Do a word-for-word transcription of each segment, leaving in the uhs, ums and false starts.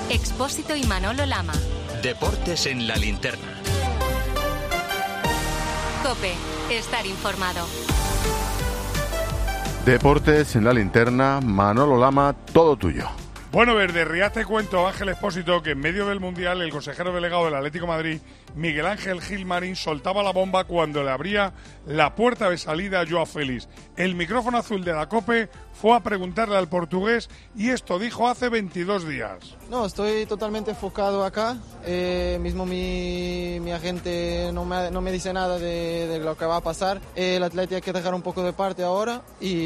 Expósito y Manolo Lama. Deportes en la linterna. COPE. Estar informado. Deportes en la linterna. Manolo Lama, todo tuyo. Bueno, desde Riad te cuento, Ángel Expósito, que en medio del Mundial el consejero delegado del Atlético de Madrid, Miguel Ángel Gil Marín, soltaba la bomba cuando le abría la puerta de salida a Joao Félix. El micrófono azul de la COPE fue a preguntarle al portugués y esto dijo hace veintidós días. No, estoy totalmente enfocado acá. Eh, mismo mi, mi agente no me, no me dice nada de, de lo que va a pasar. El Atlético hay que dejar un poco de parte ahora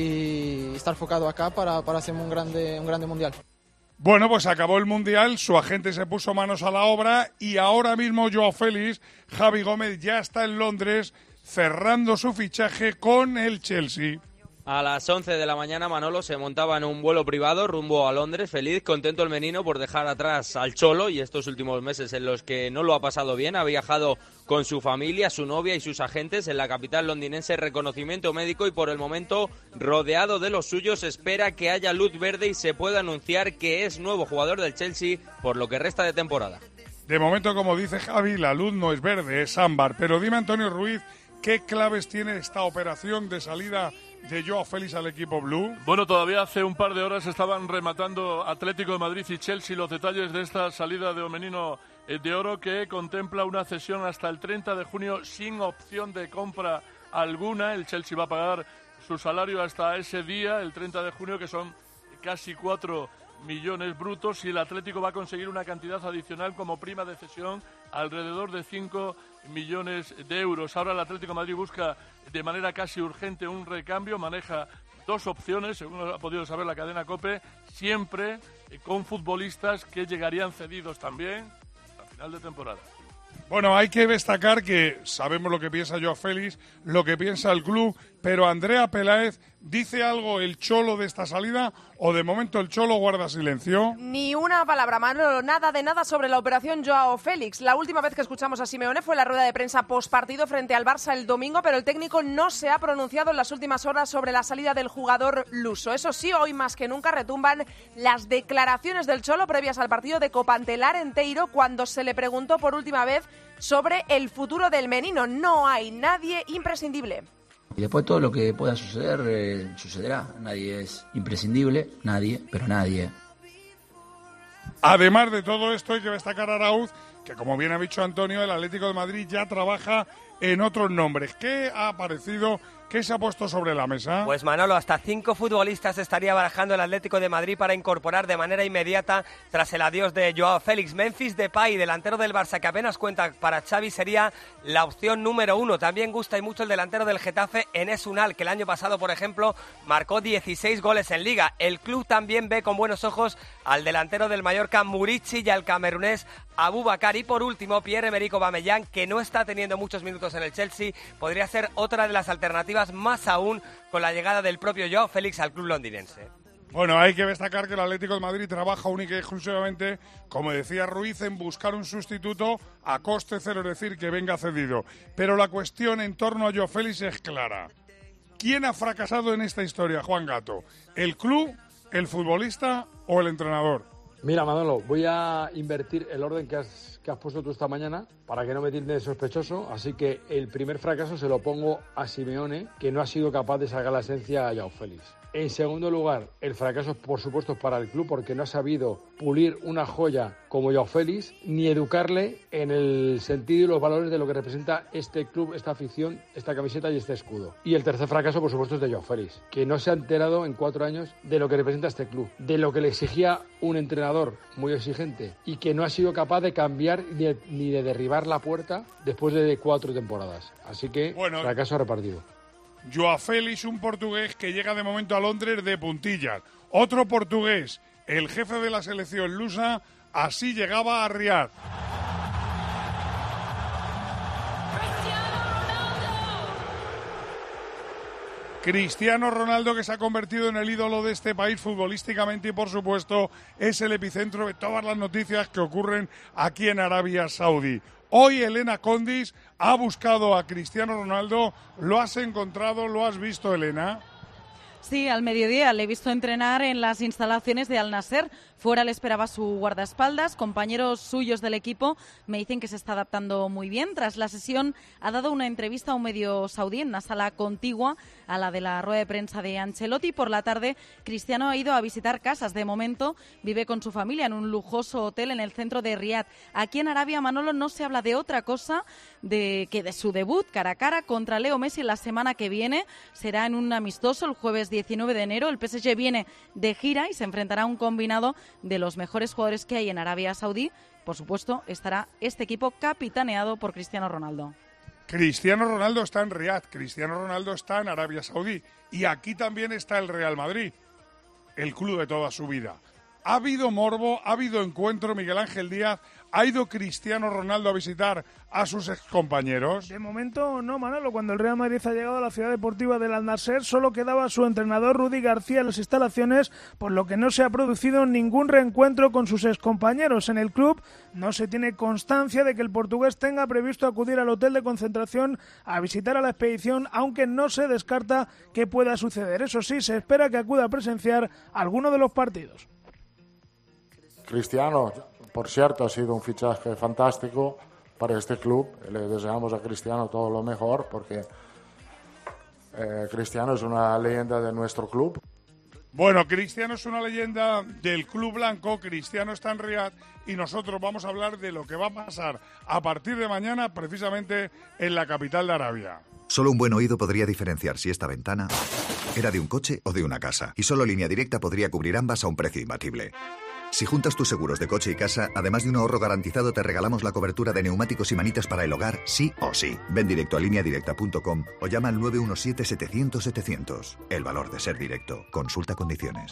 y estar enfocado acá para, para hacer un grande, un grande Mundial. Bueno, pues acabó el Mundial, su agente se puso manos a la obra y ahora mismo Joao Félix, Javi Gómez, ya está en Londres cerrando su fichaje con el Chelsea. A las once de la mañana Manolo se montaba en un vuelo privado rumbo a Londres, feliz, contento el menino por dejar atrás al Cholo y estos últimos meses en los que no lo ha pasado bien. Ha viajado con su familia, su novia y sus agentes en la capital londinense, reconocimiento médico y por el momento rodeado de los suyos espera que haya luz verde y se pueda anunciar que es nuevo jugador del Chelsea por lo que resta de temporada. De momento, como dice Javi, la luz no es verde, es ámbar. Pero dime, Antonio Ruiz, ¿qué claves tiene esta operación de salida de Joao Félix al equipo blue? Bueno, todavía hace un par de horas estaban rematando Atlético de Madrid y Chelsea los detalles de esta salida de Omenino de Oro, que contempla una cesión hasta el treinta de junio sin opción de compra alguna. El Chelsea va a pagar su salario hasta ese día, el treinta de junio, que son casi cuatro millones brutos, y el Atlético va a conseguir una cantidad adicional como prima de cesión alrededor de cinco millones de euros. Ahora el Atlético de Madrid busca de manera casi urgente un recambio, maneja dos opciones, según ha podido saber la cadena COPE, siempre con futbolistas que llegarían cedidos también a final de temporada. Bueno, hay que destacar que sabemos lo que piensa Joao Félix, lo que piensa el club, pero Andrea Peláez, ¿dice algo el Cholo de esta salida o de momento el Cholo guarda silencio? Ni una palabra, Manolo, nada de nada sobre la operación Joao Félix. La última vez que escuchamos a Simeone fue en la rueda de prensa postpartido frente al Barça el domingo, pero el técnico no se ha pronunciado en las últimas horas sobre la salida del jugador luso. Eso sí, hoy más que nunca retumban las declaraciones del Cholo previas al partido de Copantelar en Teiro, cuando se le preguntó por última vez sobre el futuro del menino. No hay nadie imprescindible. Y después todo lo que pueda suceder, eh, sucederá. Nadie es imprescindible, nadie, pero nadie. Además de todo esto, hay que destacar a Arauz, que como bien ha dicho Antonio, el Atlético de Madrid ya trabaja en otros nombres. ¿Qué ha aparecido? ¿Qué se ha puesto sobre la mesa? Pues Manolo, hasta cinco futbolistas estaría barajando el Atlético de Madrid para incorporar de manera inmediata tras el adiós de Joao Félix. Memphis Depay, delantero del Barça, que apenas cuenta para Xavi, sería la opción número uno. También gusta y mucho el delantero del Getafe, Enes Unal, que el año pasado, por ejemplo, marcó dieciséis goles en Liga. El club también ve con buenos ojos al delantero del Mallorca, Murici, y al camerunés Aboubakar. Y por último, Pierre-Emerick Aubameyang, que no está teniendo muchos minutos en el Chelsea, podría ser otra de las alternativas, más aún con la llegada del propio Joao Félix al club londinense. Bueno, hay que destacar que el Atlético de Madrid trabaja única y exclusivamente, como decía Ruiz, en buscar un sustituto a coste cero, es decir, que venga cedido. Pero la cuestión en torno a Joao Félix es clara. ¿Quién ha fracasado en esta historia, Juan Gato? ¿El club, el futbolista o el entrenador? Mira, Manolo, voy a invertir el orden que has, que has puesto tú esta mañana para que no me tilde de sospechoso. Así que el primer fracaso se lo pongo a Simeone, que no ha sido capaz de sacar la esencia a Joao Félix. En segundo lugar, el fracaso, por supuesto, es para el club, porque no ha sabido pulir una joya como Joao Félix, ni educarle en el sentido y los valores de lo que representa este club, esta afición, esta camiseta y este escudo. Y el tercer fracaso, por supuesto, es de Joao Félix, que no se ha enterado en cuatro años de lo que representa este club, de lo que le exigía un entrenador muy exigente y que no ha sido capaz de cambiar ni de, ni de derribar la puerta después de cuatro temporadas. Así que, bueno, fracaso repartido. Joao Félix, un portugués que llega de momento a Londres de puntillas. Otro portugués, el jefe de la selección lusa, así llegaba a Riad. Cristiano Ronaldo, que se ha convertido en el ídolo de este país futbolísticamente y, por supuesto, es el epicentro de todas las noticias que ocurren aquí en Arabia Saudí. Hoy Elena Condis ha buscado a Cristiano Ronaldo. ¿Lo has encontrado? ¿Lo has visto, Elena? Sí, al mediodía le he visto entrenar en las instalaciones de Al Nassr. Fuera le esperaba su guardaespaldas. Compañeros suyos del equipo me dicen que se está adaptando muy bien. Tras la sesión ha dado una entrevista a un medio saudí en una sala contigua a la de la rueda de prensa de Ancelotti. Por la tarde, Cristiano ha ido a visitar casas. De momento vive con su familia en un lujoso hotel en el centro de Riad. Aquí en Arabia, Manolo, no se habla de otra cosa de que de su debut cara a cara contra Leo Messi la semana que viene. Será en un amistoso el jueves diecinueve de enero. El P S G viene de gira y se enfrentará a un combinado de los mejores jugadores que hay en Arabia Saudí. Por supuesto, estará este equipo capitaneado por Cristiano Ronaldo. Cristiano Ronaldo está en Riad, Cristiano Ronaldo está en Arabia Saudí y aquí también está el Real Madrid, el club de toda su vida. Ha habido morbo, ha habido encuentro, Miguel Ángel Díaz. ¿Ha ido Cristiano Ronaldo a visitar a sus excompañeros? De momento no, Manolo. Cuando el Real Madrid ha llegado a la ciudad deportiva del Al Nassr, solo quedaba su entrenador Rudy García en las instalaciones, por lo que no se ha producido ningún reencuentro con sus excompañeros. En el club no se tiene constancia de que el portugués tenga previsto acudir al hotel de concentración a visitar a la expedición, aunque no se descarta que pueda suceder. Eso sí, se espera que acuda a presenciar alguno de los partidos. Cristiano, por cierto, ha sido un fichaje fantástico para este club. Le deseamos a Cristiano todo lo mejor porque eh, Cristiano es una leyenda de nuestro club. Bueno, Cristiano es una leyenda del club blanco, Cristiano está en Riad y nosotros vamos a hablar de lo que va a pasar a partir de mañana precisamente en la capital de Arabia. Solo un buen oído podría diferenciar si esta ventana era de un coche o de una casa. Y solo Línea Directa podría cubrir ambas a un precio imbatible. Si juntas tus seguros de coche y casa, además de un ahorro garantizado, te regalamos la cobertura de neumáticos y manitas para el hogar, sí o sí. Ven directo a línea directa punto com o llama al nueve uno siete, setecientos, setecientos. El valor de ser directo. Consulta condiciones.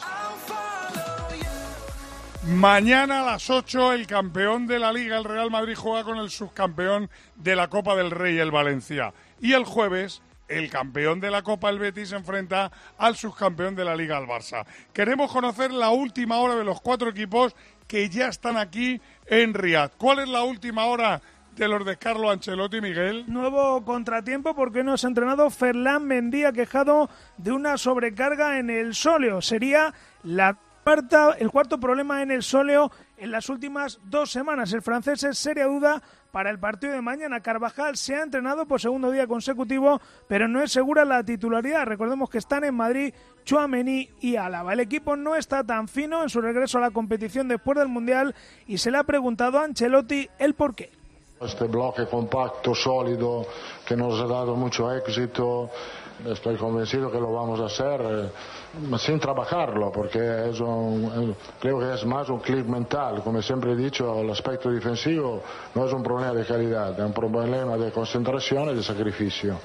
Mañana a las ocho, el campeón de la Liga, el Real Madrid, juega con el subcampeón de la Copa del Rey, el Valencia. Y el jueves, el campeón de la Copa, el Betis, se enfrenta al subcampeón de la Liga, el Barça. Queremos conocer la última hora de los cuatro equipos que ya están aquí en Riad. ¿Cuál es la última hora de los de Carlo Ancelotti, Miguel? Nuevo contratiempo porque no se ha entrenado Ferland Mendy, quejado de una sobrecarga en el sóleo. Sería la cuarta, el cuarto problema en el sóleo en las últimas dos semanas. El francés es seria duda para el partido de mañana. Carvajal se ha entrenado por segundo día consecutivo, pero no es segura la titularidad. Recordemos que están en Madrid Tchouaméni y Álava. El equipo no está tan fino en su regreso a la competición después del Mundial y se le ha preguntado a Ancelotti el porqué. Este bloque compacto, sólido, que nos ha dado mucho éxito, estoy convencido que lo vamos a hacer eh, sin trabajarlo, porque es un, creo que es más un clic mental. Como siempre he dicho, el aspecto defensivo no es un problema de calidad, es un problema de concentración y de sacrificio.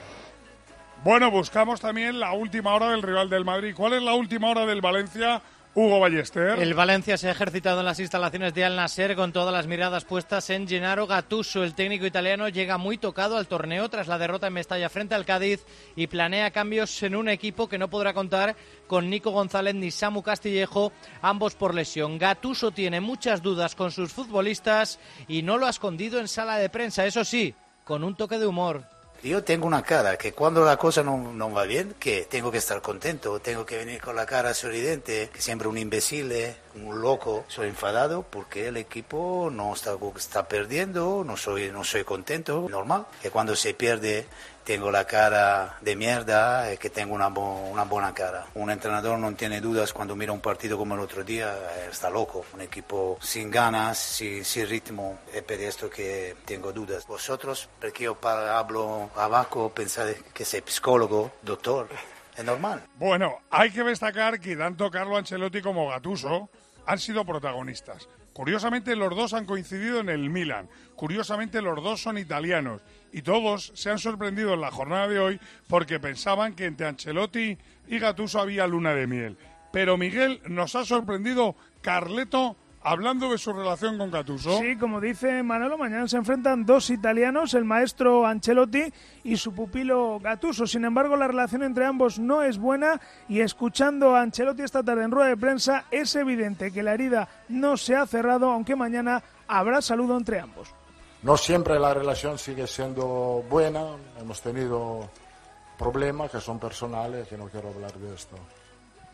Bueno, buscamos también la última hora del rival del Madrid. ¿Cuál es la última hora del Valencia? Hugo Ballester. El Valencia se ha ejercitado en las instalaciones de Al Nassr con todas las miradas puestas en Gennaro Gattuso. El técnico italiano llega muy tocado al torneo tras la derrota en Mestalla frente al Cádiz y planea cambios en un equipo que no podrá contar con Nico González ni Samu Castillejo, ambos por lesión. Gattuso tiene muchas dudas con sus futbolistas y no lo ha escondido en sala de prensa, eso sí, con un toque de humor. Yo tengo una cara que cuando la cosa no, no va bien, que tengo que estar contento, tengo que venir con la cara sorridente, que siempre un imbécil, un loco. Soy enfadado porque el equipo no está, está perdiendo, no soy, no soy contento, normal. Que cuando se pierde tengo la cara de mierda, que tengo una, bo- una buena cara. Un entrenador no tiene dudas cuando mira un partido como el otro día, está loco. Un equipo sin ganas, sin, sin ritmo, es por esto que tengo dudas. Vosotros, porque yo para, hablo abajo, pensáis que soy psicólogo, doctor, es normal. Bueno, hay que destacar que tanto Carlo Ancelotti como Gattuso han sido protagonistas. Curiosamente, los dos han coincidido en el Milan. Curiosamente, los dos son italianos. Y todos se han sorprendido en la jornada de hoy porque pensaban que entre Ancelotti y Gattuso había luna de miel. Pero Miguel, nos ha sorprendido Carleto hablando de su relación con Gattuso. Sí, como dice Manolo, mañana se enfrentan dos italianos, el maestro Ancelotti y su pupilo Gattuso. Sin embargo, la relación entre ambos no es buena y escuchando a Ancelotti esta tarde en rueda de prensa es evidente que la herida no se ha cerrado, aunque mañana habrá saludo entre ambos. No siempre la relación sigue siendo buena, hemos tenido problemas que son personales, que no quiero hablar de esto.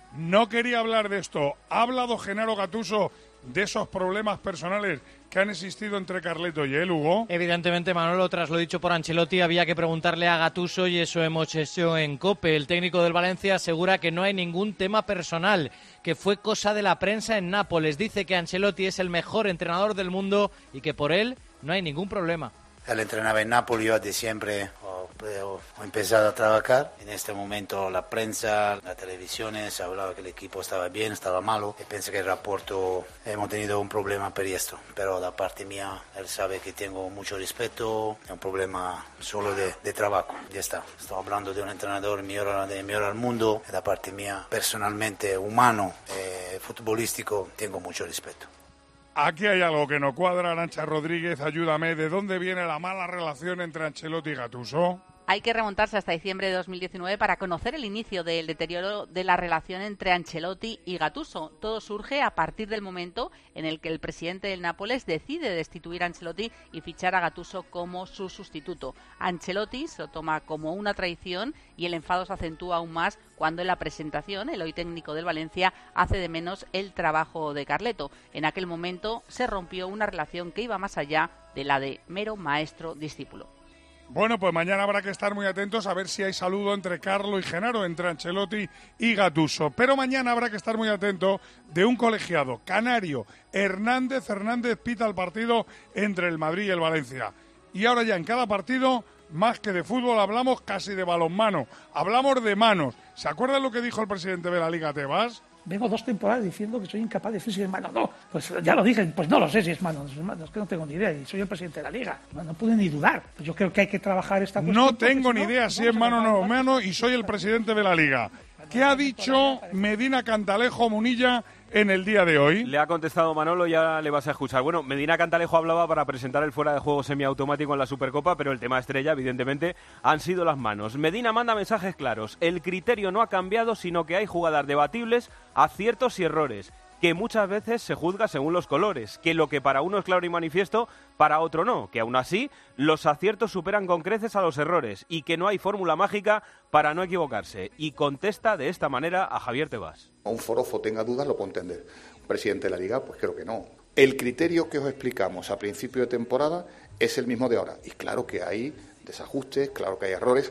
no quería hablar de esto. ¿Ha hablado Gennaro Gattuso de esos problemas personales que han existido entre Carleto y él, Hugo? Evidentemente, Manolo, tras lo dicho por Ancelotti, había que preguntarle a Gattuso y eso hemos hecho en COPE. El técnico del Valencia asegura que no hay ningún tema personal, que fue cosa de la prensa en Nápoles. Dice que Ancelotti es el mejor entrenador del mundo y que por él no hay ningún problema. Él entrenaba en Nápoles, yo de siempre he empezado a trabajar. En este momento la prensa, las televisiones, hablaba que el equipo estaba bien, estaba malo. Y pensé que el reporto hemos tenido un problema por esto. Pero de parte mía, él sabe que tengo mucho respeto. Es un problema solo de, de trabajo. Ya está. Estoy hablando de un entrenador mejor, de mejor al mundo. Y de parte mía, personalmente, humano, eh, futbolístico, tengo mucho respeto. Aquí hay algo que no cuadra. Arantxa Rodríguez, ayúdame. ¿De dónde viene la mala relación entre Ancelotti y Gattuso? Hay que remontarse hasta diciembre de dos mil diecinueve para conocer el inicio del deterioro de la relación entre Ancelotti y Gattuso. Todo surge a partir del momento en el que el presidente del Nápoles decide destituir a Ancelotti y fichar a Gattuso como su sustituto. Ancelotti se lo toma como una traición y el enfado se acentúa aún más cuando en la presentación el hoy técnico del Valencia hace de menos el trabajo de Carleto. En aquel momento se rompió una relación que iba más allá de la de mero maestro-discípulo. Bueno, pues mañana habrá que estar muy atentos a ver si hay saludo entre Carlo y Gennaro, entre Ancelotti y Gattuso. Pero mañana habrá que estar muy atento de un colegiado canario. Hernández Hernández pita el partido entre el Madrid y el Valencia. Y ahora ya en cada partido, más que de fútbol, hablamos casi de balonmano. Hablamos de manos. ¿Se acuerdan lo que dijo el presidente de la Liga, Tebas? Vengo dos temporadas diciendo que soy incapaz de decir si es mano. No, pues ya lo dije, pues no lo sé si es mano. Es que no tengo ni idea y soy el presidente de la Liga. No, no pude ni dudar. Pues yo creo que hay que trabajar esta cuestión. No tengo ni idea si es mano o no es mano y soy el presidente de la Liga. ¿Qué ha dicho Medina Cantalejo Munilla en el día de hoy? Le ha contestado Manolo, ya le vas a escuchar. Bueno, Medina Cantalejo hablaba para presentar el fuera de juego semiautomático en la Supercopa, pero el tema estrella, evidentemente, han sido las manos. Medina manda mensajes claros. El criterio no ha cambiado, sino que hay jugadas debatibles, aciertos y errores, que muchas veces se juzga según los colores, que lo que para uno es claro y manifiesto, para otro no, que aún así los aciertos superan con creces a los errores y que no hay fórmula mágica para no equivocarse. Y contesta de esta manera a Javier Tebas. Un forofo tenga dudas lo puedo entender. Un presidente de la Liga, pues creo que no. El criterio que os explicamos a principio de temporada es el mismo de ahora. Y claro que hay desajustes, claro que hay errores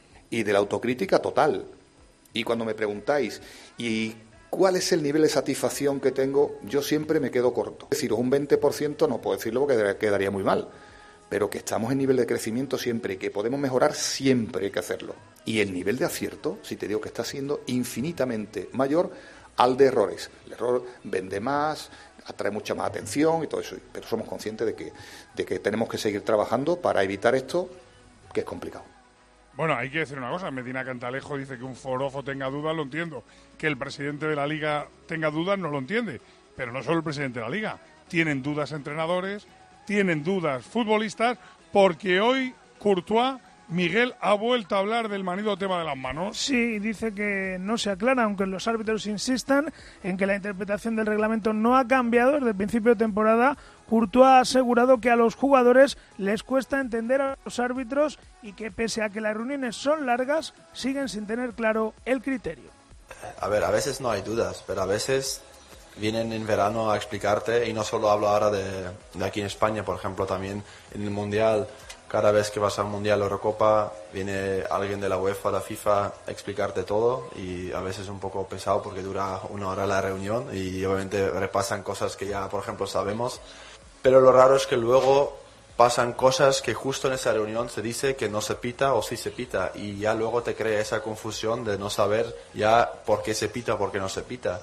y de la autocrítica total. Y cuando me preguntáis, ¿y cuál es el nivel de satisfacción que tengo? Yo siempre me quedo corto. Es decir, un veinte por ciento no puedo decirlo porque quedaría muy mal, pero que estamos en nivel de crecimiento siempre, que podemos mejorar siempre hay que hacerlo. Y el nivel de acierto, si te digo que está siendo infinitamente mayor al de errores. El error vende más, atrae mucha más atención y todo eso, pero somos conscientes de que, de que tenemos que seguir trabajando para evitar esto, que es complicado. Bueno, hay que decir una cosa, Medina Cantalejo dice que un forofo tenga dudas, lo entiendo. Que el presidente de la Liga tenga dudas, no lo entiende. Pero no solo el presidente de la Liga. Tienen dudas entrenadores, tienen dudas futbolistas, porque hoy Courtois, Miguel, ha vuelto a hablar del manido tema de las manos. Sí, dice que no se aclara, aunque los árbitros insistan en que la interpretación del reglamento no ha cambiado desde el principio de temporada. Courtois ha asegurado que a los jugadores les cuesta entender a los árbitros y que pese a que las reuniones son largas, siguen sin tener claro el criterio. A ver, a veces no hay dudas, pero a veces vienen en verano a explicarte, y no solo hablo ahora de, de aquí en España, por ejemplo, también en el Mundial. Cada vez que vas al Mundial o Eurocopa viene alguien de la UEFA, la FIFA, a explicarte todo, y a veces es un poco pesado porque dura una hora la reunión y obviamente repasan cosas que ya, por ejemplo, sabemos. Pero lo raro es que luego pasan cosas que justo en esa reunión se dice que no se pita o sí se pita, y ya luego te crea esa confusión de no saber ya por qué se pita o por qué no se pita.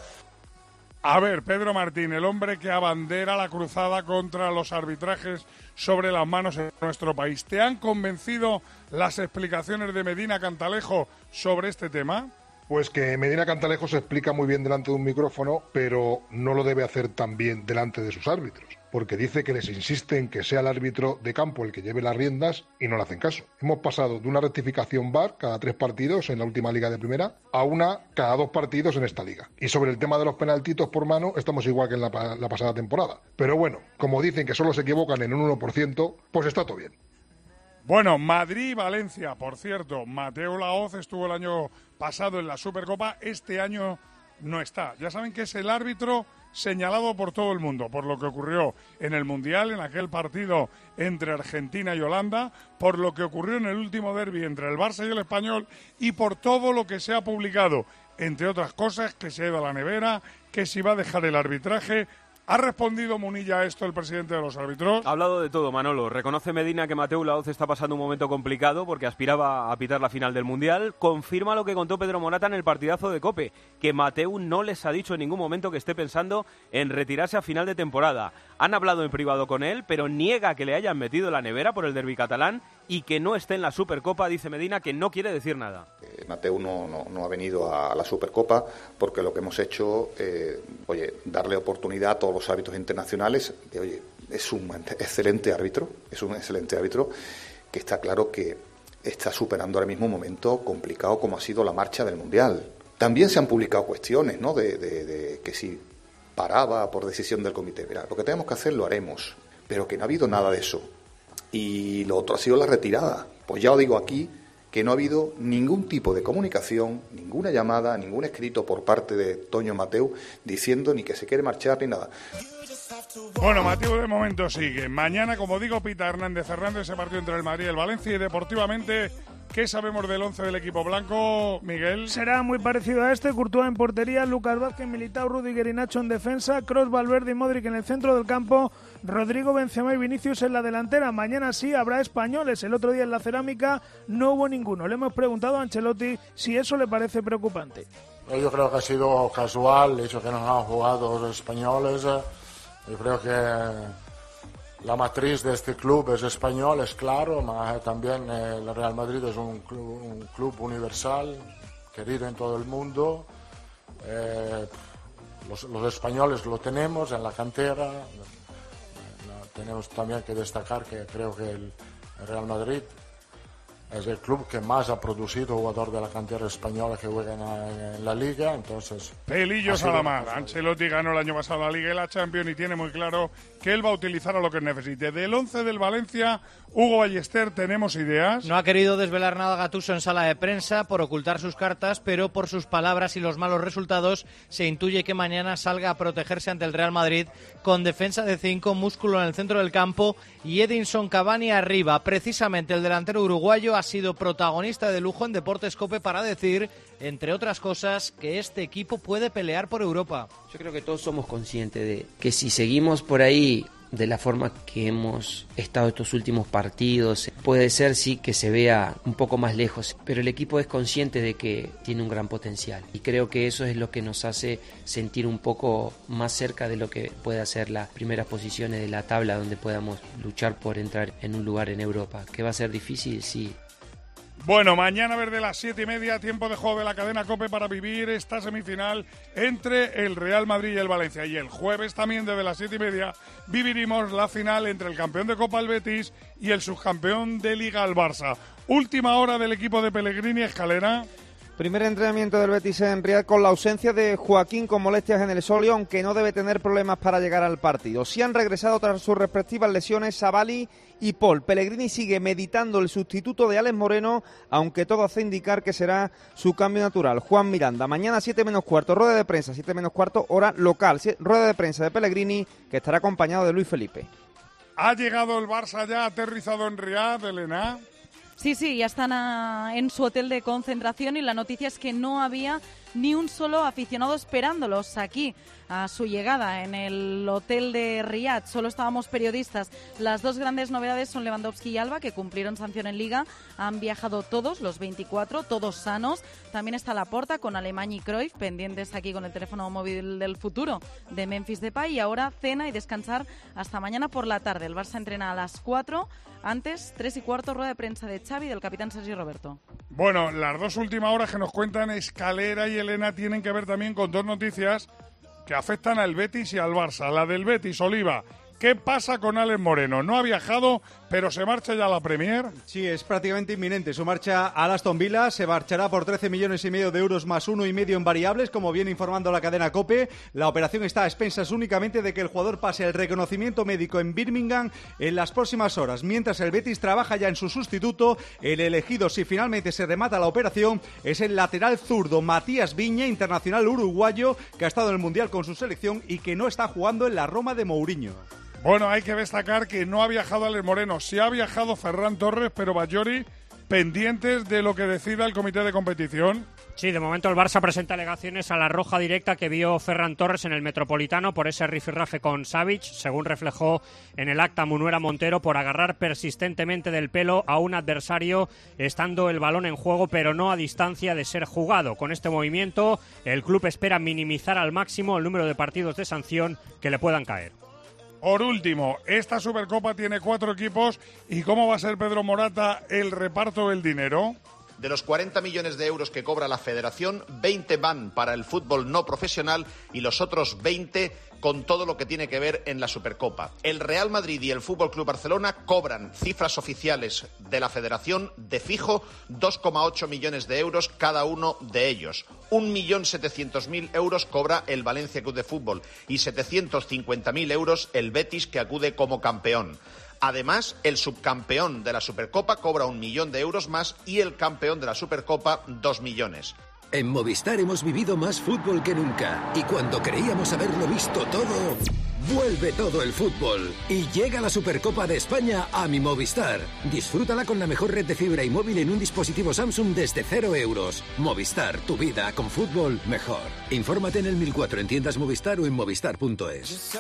A ver, Pedro Martín, el hombre que abandera la cruzada contra los arbitrajes sobre las manos en nuestro país. ¿Te han convencido las explicaciones de Medina Cantalejo sobre este tema? Pues que Medina Cantalejo se explica muy bien delante de un micrófono, pero no lo debe hacer tan bien delante de sus árbitros, porque dice que les insiste en que sea el árbitro de campo el que lleve las riendas y no le hacen caso. Hemos pasado de una rectificación V A R cada tres partidos en la última liga de primera a una cada dos partidos en esta liga. Y sobre el tema de los penaltitos por mano estamos igual que en la, la pasada temporada. Pero bueno, como dicen que solo se equivocan en un uno por ciento, pues está todo bien. Bueno, Madrid-Valencia, por cierto, Mateo Laoz estuvo el año pasado en la Supercopa, este año no está. Ya saben que es el árbitro señalado por todo el mundo, por lo que ocurrió en el Mundial, en aquel partido entre Argentina y Holanda, por lo que ocurrió en el último derbi entre el Barça y el Español y por todo lo que se ha publicado, entre otras cosas, que se ha ido a la nevera, que si va a dejar el arbitraje. ¿Ha respondido Munilla a esto el presidente de los árbitros? Ha hablado de todo, Manolo. Reconoce Medina que Mateu Laoz está pasando un momento complicado porque aspiraba a pitar la final del Mundial. Confirma lo que contó Pedro Morata en el partidazo de COPE, que Mateu no les ha dicho en ningún momento que esté pensando en retirarse a final de temporada. Han hablado en privado con él, pero niega que le hayan metido en la nevera por el derbi catalán y que no esté en la Supercopa. Dice Medina que no quiere decir nada. Eh, Mateu no, no, no ha venido a la Supercopa porque lo que hemos hecho, eh, oye, darle oportunidad a todos los árbitros internacionales. De, oye, es un excelente árbitro, es un excelente árbitro que está claro que está superando ahora mismo un momento complicado como ha sido la marcha del Mundial. También se han publicado cuestiones, ¿no?, de, de, de que si paraba por decisión del comité. Mira, lo que tenemos que hacer lo haremos, pero que no ha habido nada de eso. Y lo otro ha sido la retirada. Pues ya os digo aquí que no ha habido ningún tipo de comunicación, ninguna llamada, ningún escrito por parte de Toño Mateu diciendo ni que se quiere marchar ni nada. Bueno, Mateu de momento sigue. Mañana, como digo, pita Hernández cerrando ese partido entre el Madrid y el Valencia. Y deportivamente, ¿qué sabemos del once del equipo blanco, Miguel? Será muy parecido a este. Courtois en portería, Lucas Vázquez, Militao, Rudiger y Nacho en defensa, Kroos, Valverde y Modric en el centro del campo, Rodrigo, Benzema y Vinicius en la delantera. Mañana sí habrá españoles. El otro día en la Cerámica no hubo ninguno. Le hemos preguntado a Ancelotti si eso le parece preocupante. Yo creo que ha sido casual el hecho que no han jugado los españoles. Yo creo que la matriz de este club es español, es claro, pero también el Real Madrid es un club, un club universal, querido en todo el mundo. Eh, los, los españoles lo tenemos en la cantera. Tenemos también que destacar que creo que el, el Real Madrid es el club que más ha producido jugador de la cantera española que juegan en, en la Liga, entonces... Pelillos a la mar. Ancelotti ganó el año pasado la Liga y la Champions y tiene muy claro que él va a utilizar a lo que necesite. Del once del Valencia, Hugo Ballester, ¿tenemos ideas? No ha querido desvelar nada Gattuso en sala de prensa por ocultar sus cartas, pero por sus palabras y los malos resultados se intuye que mañana salga a protegerse ante el Real Madrid con defensa de cinco, músculo en el centro del campo y Edinson Cavani arriba. Precisamente el delantero uruguayo ha sido protagonista de lujo en Deportes COPE para decir, entre otras cosas, que este equipo puede pelear por Europa. Yo creo que todos somos conscientes de que si seguimos por ahí de la forma que hemos estado estos últimos partidos, puede ser sí que se vea un poco más lejos, pero el equipo es consciente de que tiene un gran potencial y creo que eso es lo que nos hace sentir un poco más cerca de lo que puede hacer las primeras posiciones de la tabla, donde podamos luchar por entrar en un lugar en Europa. ¿Que va a ser difícil? Sí. Bueno, mañana desde las siete y media, tiempo de juego de la cadena COPE para vivir esta semifinal entre el Real Madrid y el Valencia. Y el jueves también desde las siete y media viviremos la final entre el campeón de Copa, el Betis, y el subcampeón de Liga, el Barça. Última hora del equipo de Pellegrini, Escalera. Primer entrenamiento del Betis en Riad con la ausencia de Joaquín con molestias en el sóleo, aunque no debe tener problemas para llegar al partido. Sí han regresado tras sus respectivas lesiones Savali y Paul. Pellegrini sigue meditando el sustituto de Alex Moreno, aunque todo hace indicar que será su cambio natural. Juan Miranda, mañana siete menos cuarto, rueda de prensa, siete menos cuarto, hora local. Rueda de prensa de Pellegrini, que estará acompañado de Luis Felipe. ¿Ha llegado el Barça ya aterrizado en Riad, Elena? Sí, sí, ya están a, en su hotel de concentración y la noticia es que no había ni un solo aficionado esperándolos aquí a su llegada en el hotel de Riad. Solo estábamos periodistas. Las dos grandes novedades son Lewandowski y Alba, que cumplieron sanción en Liga. Han viajado todos, los veinticuatro, todos sanos. También está Laporta con Alemany y Cruyff, pendientes aquí con el teléfono móvil del futuro de Memphis Depay. Y ahora cena y descansar hasta mañana por la tarde. El Barça entrena a las cuatro. Antes, tres y cuarto, rueda de prensa de Xavi del capitán Sergio Roberto. Bueno, las dos últimas horas que nos cuentan Escalera y Elena tienen que ver también con dos noticias que afectan al Betis y al Barça. La del Betis, Oliva, ¿Qué pasa con Alex Moreno? No ha viajado, pero se marcha ya a la Premier. Sí, es prácticamente inminente. Su marcha al Aston Villa se marchará por trece millones y medio de euros más uno y medio en variables, como viene informando la cadena COPE. La operación está a expensas únicamente de que el jugador pase el reconocimiento médico en Birmingham en las próximas horas, mientras el Betis trabaja ya en su sustituto. El elegido, si finalmente se remata la operación, es el lateral zurdo Matías Viña, internacional uruguayo, que ha estado en el Mundial con su selección y que no está jugando en la Roma de Mourinho. Bueno, hay que destacar que no ha viajado Alex Moreno, sí ha viajado Ferran Torres, pero Batllori pendientes de lo que decida el comité de competición. Sí, de momento el Barça presenta alegaciones a la roja directa que vio Ferran Torres en el Metropolitano por ese rifirrafe con Savic, según reflejó en el acta Munuera Montero, por agarrar persistentemente del pelo a un adversario estando el balón en juego pero no a distancia de ser jugado. Con este movimiento el club espera minimizar al máximo el número de partidos de sanción que le puedan caer. Por último, esta Supercopa tiene cuatro equipos. ¿Y cómo va a ser, Pedro Morata, el reparto del dinero? De los cuarenta millones de euros que cobra la Federación, veinte van para el fútbol no profesional y los otros veinte con todo lo que tiene que ver en la Supercopa. El Real Madrid y el F C Barcelona cobran cifras oficiales de la Federación de fijo dos coma ocho millones de euros cada uno de ellos. un millón setecientos mil euros cobra el Valencia Club de Fútbol y setecientos cincuenta mil euros el Betis, que acude como campeón. Además, el subcampeón de la Supercopa cobra un millón de euros más y el campeón de la Supercopa dos millones. En Movistar hemos vivido más fútbol que nunca y cuando creíamos haberlo visto todo, vuelve todo el fútbol y llega la Supercopa de España a mi Movistar. Disfrútala con la mejor red de fibra y móvil en un dispositivo Samsung desde cero euros. Movistar, tu vida con fútbol mejor. Infórmate en el mil cuatro en tiendas Movistar o en movistar punto es.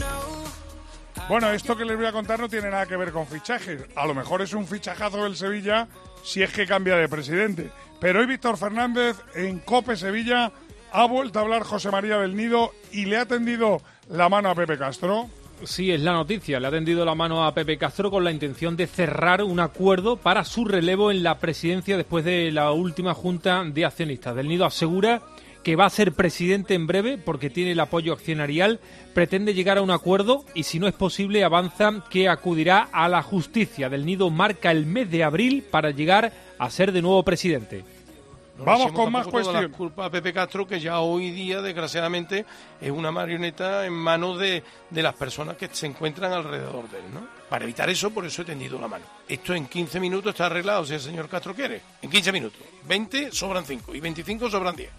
Bueno, esto que les voy a contar no tiene nada que ver con fichajes. A lo mejor es un fichajazo del Sevilla si es que cambia de presidente. Pero hoy Víctor Fernández en COPE Sevilla ha vuelto a hablar José María del Nido y le ha tendido la mano a Pepe Castro. Sí, es la noticia. Le ha tendido la mano a Pepe Castro con la intención de cerrar un acuerdo para su relevo en la presidencia después de la última junta de accionistas. Del Nido asegura que va a ser presidente en breve porque tiene el apoyo accionarial, pretende llegar a un acuerdo y si no es posible avanza que acudirá a la justicia. Del Nido marca el mes de abril para llegar a ser de nuevo presidente. No Vamos con más cuestiones. La culpa a Pepe Castro, que ya hoy día, desgraciadamente, es una marioneta en manos de, de las personas que se encuentran alrededor de él, ¿no? Para evitar eso, por eso he tendido la mano. Esto en quince minutos está arreglado, si el señor Castro quiere. En quince minutos. veinte sobran cinco y veinticinco sobran diez.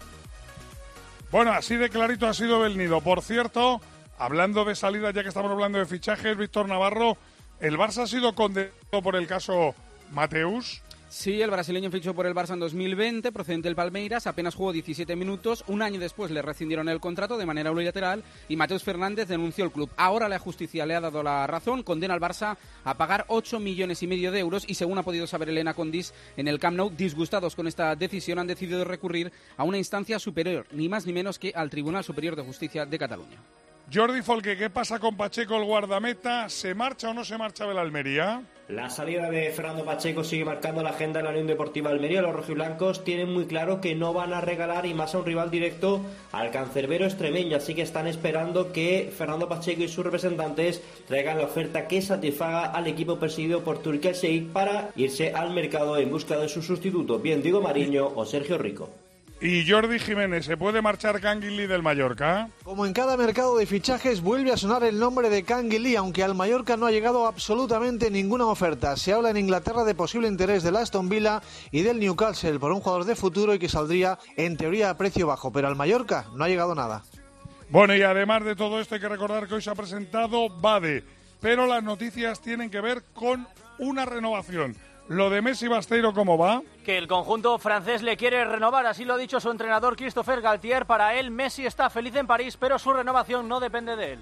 Bueno, así de clarito ha sido Del Nido. Por cierto, hablando de salida, ya que estamos hablando de fichajes, Víctor Navarro, ¿el Barça ha sido condenado por el caso Mateus? Sí, el brasileño fichó por el Barça en dos mil veinte, procedente del Palmeiras, apenas jugó diecisiete minutos, un año después le rescindieron el contrato de manera unilateral y Mateus Fernández denunció el club. Ahora la justicia le ha dado la razón, condena al Barça a pagar ocho millones y medio de euros y según ha podido saber Elena Condis en el Camp Nou, disgustados con esta decisión han decidido recurrir a una instancia superior, ni más ni menos que al Tribunal Superior de Justicia de Cataluña. Jordi Folque, ¿qué pasa con Pacheco, el guardameta? ¿Se marcha o no se marcha de la Almería? La salida de Fernando Pacheco sigue marcando la agenda en la Unión Deportiva Almería. Los rojiblancos tienen muy claro que no van a regalar y más a un rival directo al cancerbero extremeño, así que están esperando que Fernando Pacheco y sus representantes traigan la oferta que satisfaga al equipo presidido por Turki Al-Sheikh para irse al mercado en busca de su sustituto, bien Diego Mariño o Sergio Rico. Y Jordi Jiménez, ¿se puede marchar Canguilí del Mallorca? Como en cada mercado de fichajes, vuelve a sonar el nombre de Canguilí, aunque al Mallorca no ha llegado absolutamente ninguna oferta. Se habla en Inglaterra de posible interés del Aston Villa y del Newcastle por un jugador de futuro y que saldría en teoría a precio bajo, pero al Mallorca no ha llegado nada. Bueno, y además de todo esto hay que recordar que hoy se ha presentado Bade, pero las noticias tienen que ver con una renovación. Lo de Messi Basteiro, ¿cómo va? Que el conjunto francés le quiere renovar, así lo ha dicho su entrenador Christopher Galtier. Para él, Messi está feliz en París, pero su renovación no depende de él.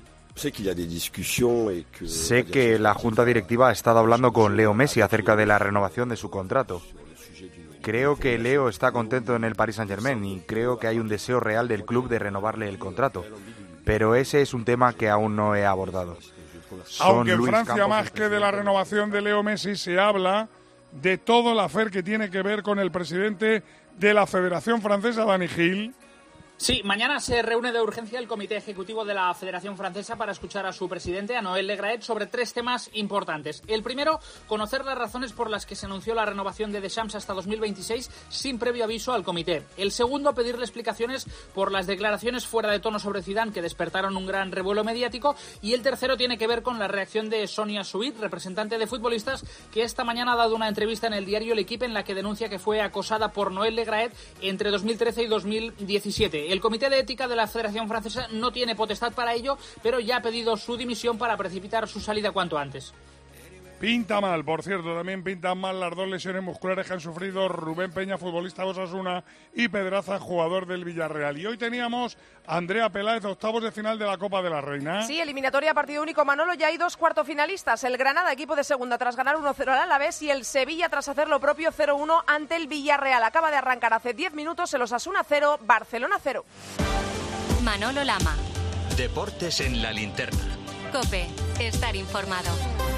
Sé que la junta directiva ha estado hablando con Leo Messi acerca de la renovación de su contrato. Creo que Leo está contento en el Paris Saint-Germain y creo que hay un deseo real del club de renovarle el contrato. Pero ese es un tema que aún no he abordado. Aunque en Francia, más que de la renovación de Leo Messi, se habla de todo el afer que tiene que ver con el presidente de la Federación Francesa, Dani Gil. Sí, mañana se reúne de urgencia el Comité Ejecutivo de la Federación Francesa para escuchar a su presidente, a Noël Le Graët, sobre tres temas importantes. El primero, conocer las razones por las que se anunció la renovación de Deschamps hasta dos mil veintiséis sin previo aviso al comité. El segundo, pedirle explicaciones por las declaraciones fuera de tono sobre Zidane que despertaron un gran revuelo mediático. Y el tercero tiene que ver con la reacción de Sonia Suit, representante de futbolistas, que esta mañana ha dado una entrevista en el diario L'Equipe en la que denuncia que fue acosada por Noël Le Graët entre dos mil trece y dos mil diecisiete. El Comité de Ética de la Federación Francesa no tiene potestad para ello, pero ya ha pedido su dimisión para precipitar su salida cuanto antes. Pinta mal, por cierto, también pintan mal las dos lesiones musculares que han sufrido Rubén Peña, futbolista de Osasuna, y Pedraza, jugador del Villarreal. Y hoy teníamos a Andrea Peláez, octavos de final de la Copa de la Reina. Sí, eliminatoria partido único, Manolo, ya hay dos cuartofinalistas. El Granada, equipo de segunda, tras ganar uno cero al Alavés, y el Sevilla, tras hacer lo propio cero uno ante el Villarreal. Acaba de arrancar hace diez minutos el Osasuna cero, Barcelona cero. Manolo Lama. Deportes en la linterna. COPE, estar informado.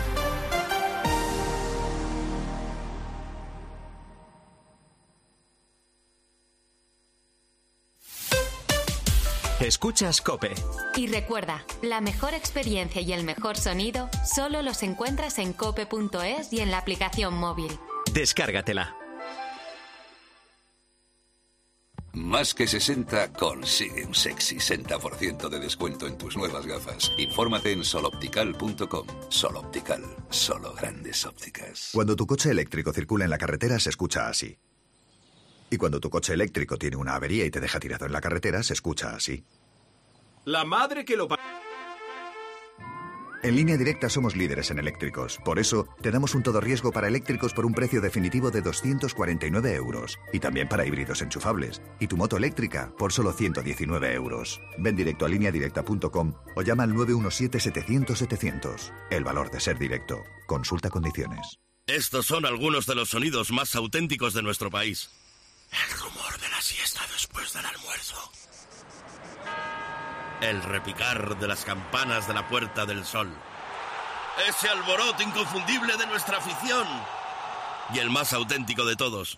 Escuchas COPE. Y recuerda, la mejor experiencia y el mejor sonido solo los encuentras en cope punto es y en la aplicación móvil. Descárgatela. Más que sesenta consigue un sexy sesenta por ciento de descuento en tus nuevas gafas. Infórmate en soloptical punto com. Soloptical, solo grandes ópticas. Cuando tu coche eléctrico circula en la carretera se escucha así. Y cuando tu coche eléctrico tiene una avería y te deja tirado en la carretera se escucha así. La madre que lo... En Línea Directa somos líderes en eléctricos. Por eso, te damos un todo riesgo para eléctricos por un precio definitivo de doscientos cuarenta y nueve euros. Y también para híbridos enchufables. Y tu moto eléctrica por solo ciento diecinueve euros. Ven directo a línea directa punto com o llama al nueve uno siete setecientos setecientos. El valor de ser directo. Consulta condiciones. Estos son algunos de los sonidos más auténticos de nuestro país. El rumor de la siesta después del almuerzo. El repicar de las campanas de la Puerta del Sol. Ese alboroto inconfundible de nuestra afición. Y el más auténtico de todos.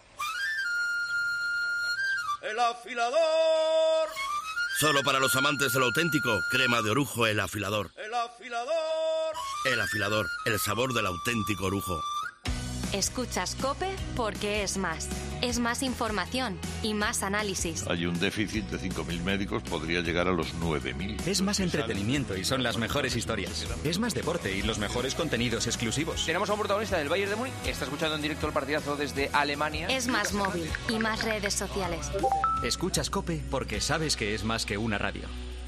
¡El afilador! Solo para los amantes de lo auténtico, crema de orujo El Afilador. ¡El afilador! El Afilador, el sabor del auténtico orujo. Escuchas COPE porque es más. Es más información y más análisis. Hay un déficit de cinco mil médicos, podría llegar a los nueve mil. Es más entretenimiento y son las mejores historias. Es más deporte y los mejores contenidos exclusivos. Tenemos a un protagonista del Bayern de Múnich, está escuchando en directo el partidazo desde Alemania. Es más móvil y más redes sociales. Escuchas COPE porque sabes que es más que una radio.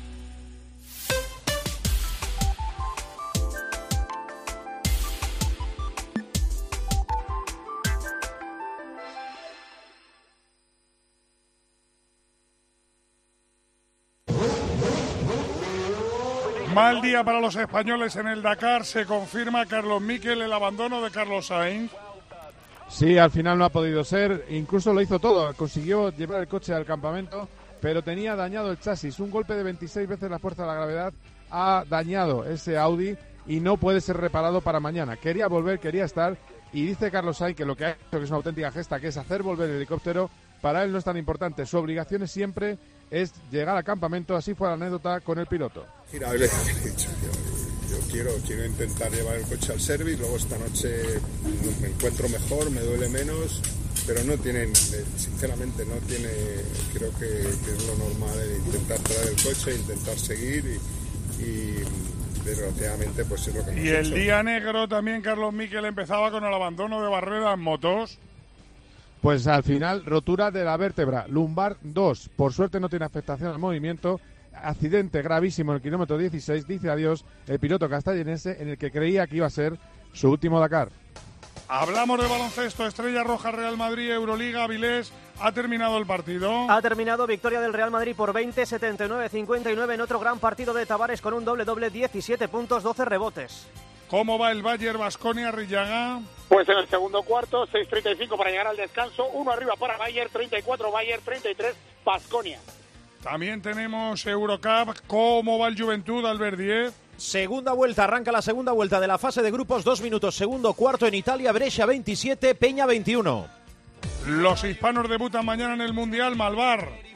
Mal día para los españoles en el Dakar. Se confirma, Carlos Miquel, el abandono de Carlos Sainz. Sí, al final no ha podido ser. Incluso lo hizo todo. Consiguió llevar el coche al campamento, pero tenía dañado el chasis. Un golpe de veintiséis veces la fuerza de la gravedad ha dañado ese Audi y no puede ser reparado para mañana. Quería volver, quería estar, y dice Carlos Sainz que lo que ha hecho, que es una auténtica gesta, que es hacer volver el helicóptero, para él no es tan importante. Su obligación es siempre es llegar al campamento. Así fue la anécdota con el piloto. Mira, le he dicho, yo, yo quiero, quiero intentar llevar el coche al service, luego esta noche me encuentro mejor, me duele menos, pero no tienen, sinceramente no tiene, creo que, que es lo normal el intentar traer el coche, intentar seguir y, y desgraciadamente pues es lo que hemos Y el hecho. día negro también, Carlos Miquel, empezaba con el abandono de Barrera en motos. Pues al final, rotura de la vértebra lumbar dos. Por suerte no tiene afectación al movimiento. Accidente gravísimo en el kilómetro dieciséis. Dice adiós el piloto castellonense en el que creía que iba a ser su último Dakar. Hablamos de baloncesto. Estrella Roja, Real Madrid, Euroliga, Avilés. ¿Ha terminado el partido? Ha terminado, victoria del Real Madrid por veinte, setenta y nueve a cincuenta y nueve en otro gran partido de Tavares con un doble-doble, diecisiete puntos, doce rebotes. ¿Cómo va el Bayern Baskonia, Rillaga? Pues en el segundo cuarto, seis treinta y cinco para llegar al descanso, uno arriba para Bayern, treinta y cuatro Bayern, treinta y tres Baskonia. También tenemos Eurocup. ¿Cómo va el Juventud, Albert diez? Segunda vuelta, arranca la segunda vuelta de la fase de grupos, dos minutos, segundo cuarto en Italia, Brescia veintisiete, Peña veintiuno. Los hispanos debutan mañana en el Mundial, Malvar.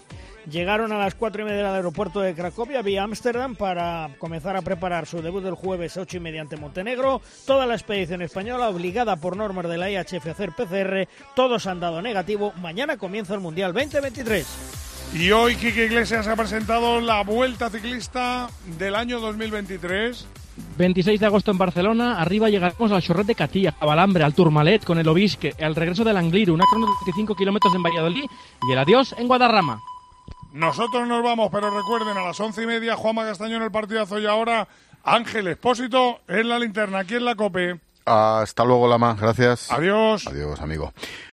llegaron a las cuatro y media del aeropuerto de Cracovia vía Ámsterdam para comenzar a preparar su debut del jueves ocho y media ante Montenegro. Toda la expedición española, obligada por normas de la I H F a hacer P C R, todos han dado negativo. Mañana comienza el Mundial veinte veintitrés. Y hoy Quique Iglesias ha presentado la Vuelta Ciclista del año dos mil veintitrés. veintiséis de agosto en Barcelona, arriba llegaremos al Chorret de Catí, a Balambre, al Tourmalet, con el Obisque, el regreso del Angliru, una crono de veinticinco kilómetros en Valladolid y el adiós en Guadarrama. Nosotros nos vamos, pero recuerden, a las once y media, Juanma Castaño en el partidazo y ahora Ángel Expósito en la linterna, aquí en la COPE. Hasta luego, Lama, gracias. Adiós. Adiós, amigo.